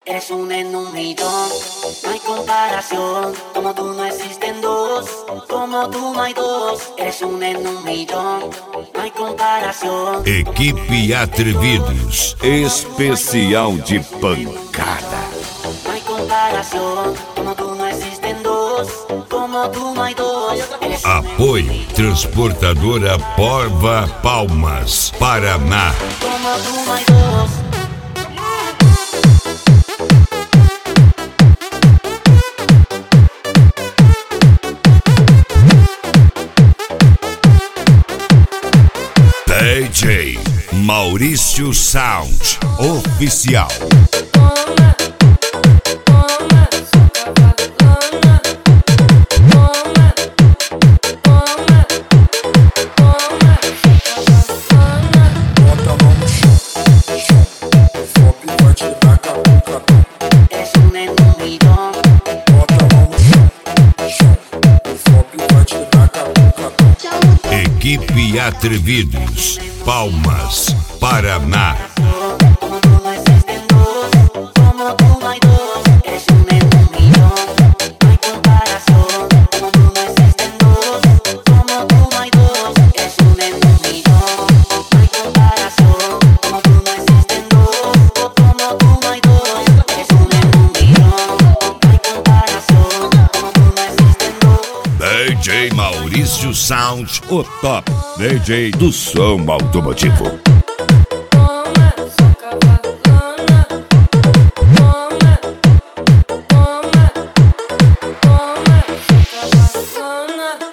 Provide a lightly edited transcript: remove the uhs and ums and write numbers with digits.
Eres una en un millón, no hay comparación. Como tú no existen dos, como tú no hay dos. Eres una en un millón, no hay comparación. Equipe Atrevidos, especial de pancada. No hay comparación, como tú no existen dos, como tú no hay dos. Apoio Transportadora Porva Palmas, Paraná. Como tú no hay dos. DJ Maurício Sound Oficial. Equipe Atrevidos, Palmas, Paraná. Como tú no existen dos, como tú no hay dos. Eres un en un millón, no hay comparación. Como tú no existen dos, como tú no hay dos. Eres un en un millón, no hay comparación. Como tú no existen dos, como tú no hay dos. Eres un en un millón, no hay comparación. Como tú no existen dos. DJ Maurício Sound, o top DJ do som automotivo.